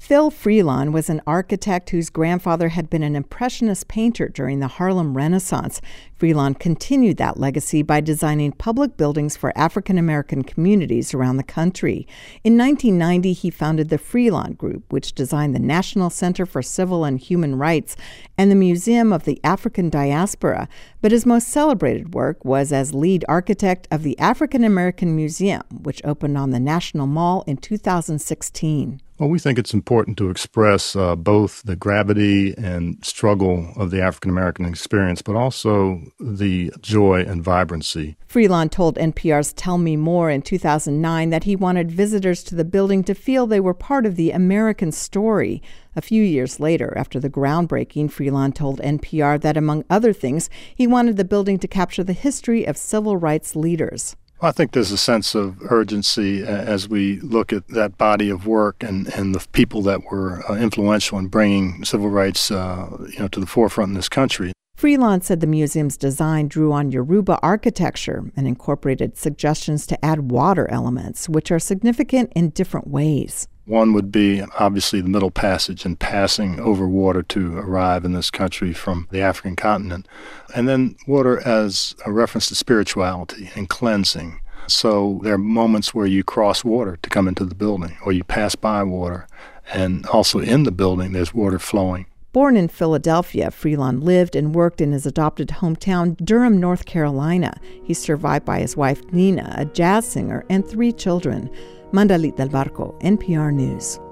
Phil Freelon was an architect whose grandfather had been an impressionist painter during the Harlem Renaissance. Freelon continued that legacy by designing public buildings for African American communities around the country. In 1990, he founded the Freelon Group, which designed the National Center for Civil and Human Rights and the Museum of the African Diaspora. But his most celebrated work was as lead architect of the African American Museum, which opened on the National Mall in 2016. Well, we think it's important to express both the gravity and struggle of the African-American experience, but also the joy and vibrancy. Freelon told NPR's Tell Me More in 2009 that he wanted visitors to the building to feel they were part of the American story. A few years later, after the groundbreaking, Freelon told NPR that, among other things, he wanted the building to capture the history of civil rights leaders. I think there's a sense of urgency as we look at that body of work and the people that were influential in bringing civil rights to the forefront in this country. Freelon said the museum's design drew on Yoruba architecture and incorporated suggestions to add water elements, which are significant in different ways. One would be obviously the Middle Passage and passing over water to arrive in this country from the African continent. And then water as a reference to spirituality and cleansing. So there are moments where you cross water to come into the building, or you pass by water. And also in the building, there's water flowing. Born in Philadelphia, Freelon lived and worked in his adopted hometown, Durham, North Carolina. He's survived by his wife, Nina, a jazz singer, and 3 children. Mandalit Del Barco, NPR News.